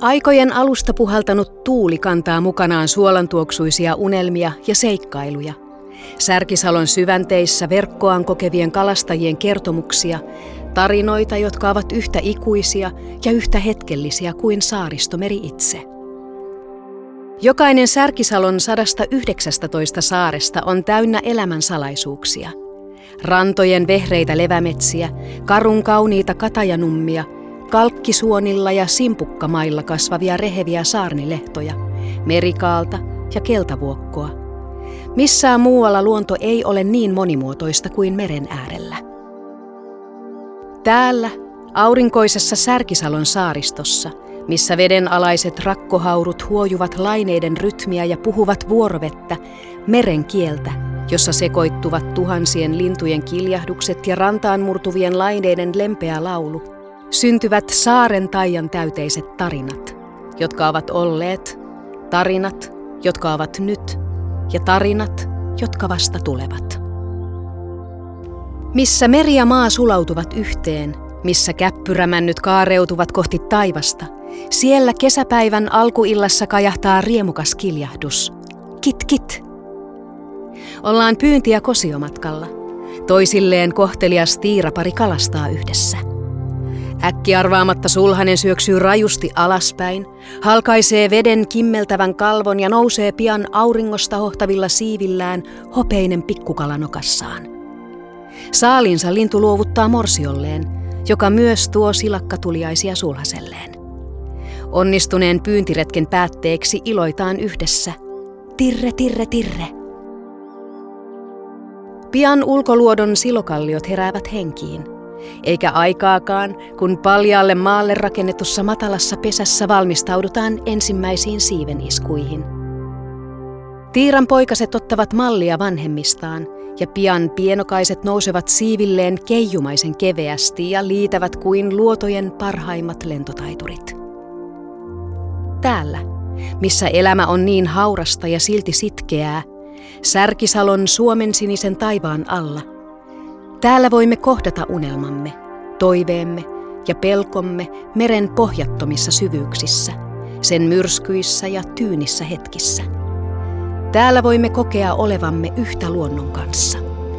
Aikojen alusta puhaltanut tuuli kantaa mukanaan suolantuoksuisia unelmia ja seikkailuja. Särkisalon syvänteissä verkkoaan kokevien kalastajien kertomuksia, tarinoita, jotka ovat yhtä ikuisia ja yhtä hetkellisiä kuin Saaristomeri itse. Jokainen Särkisalon 119 saaresta on täynnä elämän salaisuuksia. Rantojen vehreitä levämetsiä, karun kauniita katajanummia, kalkkisuonilla ja simpukkamailla kasvavia reheviä saarnilehtoja, merikaalta ja keltavuokkoa. Missään muualla luonto ei ole niin monimuotoista kuin meren äärellä. Täällä, aurinkoisessa Särkisalon saaristossa, missä vedenalaiset rakkohaurut huojuvat laineiden rytmiä ja puhuvat vuorovettä, meren kieltä, jossa sekoittuvat tuhansien lintujen kiljahdukset ja rantaan murtuvien laineiden lempeä laulu, syntyvät saaren taian täyteiset tarinat, jotka ovat olleet, tarinat, jotka ovat nyt, ja tarinat, jotka vasta tulevat. Missä meri ja maa sulautuvat yhteen, missä käppyrämännyt kaareutuvat kohti taivasta, siellä kesäpäivän alkuillassa kajahtaa riemukas kiljahdus. Kit kit! Ollaan pyynti- ja kosiomatkalla. Toisilleen kohtelias tiirapari kalastaa yhdessä. Äkkiarvaamatta sulhanen syöksyy rajusti alaspäin, halkaisee veden kimmeltävän kalvon ja nousee pian auringosta hohtavilla siivillään hopeinen pikkukala nokassaan. Saalinsa lintu luovuttaa morsiolleen, joka myös tuo silakkatuliaisia sulhaselleen. Onnistuneen pyyntiretken päätteeksi iloitaan yhdessä. Tirre, tirre, tirre. Pian ulkoluodon silokalliot heräävät henkiin. Eikä aikaakaan, kun paljaalle maalle rakennetussa matalassa pesässä valmistaudutaan ensimmäisiin siiveniskuihin. Tiiran poikaset ottavat mallia vanhemmistaan, ja pian pienokaiset nousevat siivilleen keijumaisen keveästi ja liitävät kuin luotojen parhaimmat lentotaiturit. Täällä, missä elämä on niin haurasta ja silti sitkeää, Särkisalon suomensinisen taivaan alla, täällä voimme kohdata unelmamme, toiveemme ja pelkomme meren pohjattomissa syvyyksissä, sen myrskyissä ja tyynissä hetkissä. Täällä voimme kokea olevamme yhtä luonnon kanssa.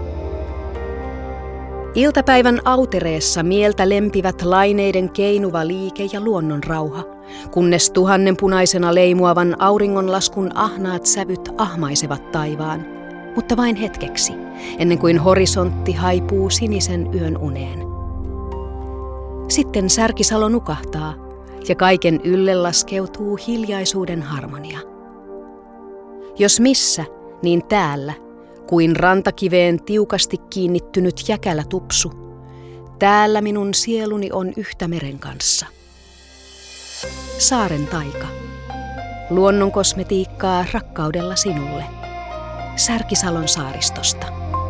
Iltapäivän autereessa mieltä lempivät laineiden keinuva liike ja luonnon rauha, kunnes tuhannenpunaisena leimuavan auringonlaskun ahnaat sävyt ahmaisevat taivaan, mutta vain hetkeksi, ennen kuin horisontti haipuu sinisen yön uneen. Sitten Särkisalo nukahtaa ja kaiken ylle laskeutuu hiljaisuuden harmonia. Jos missä, niin täällä, kuin rantakiveen tiukasti kiinnittynyt jäkälä tupsu, täällä minun sieluni on yhtä meren kanssa. Saaren taika. Luonnon kosmetiikkaa rakkaudella sinulle. Särkisalon saaristosta.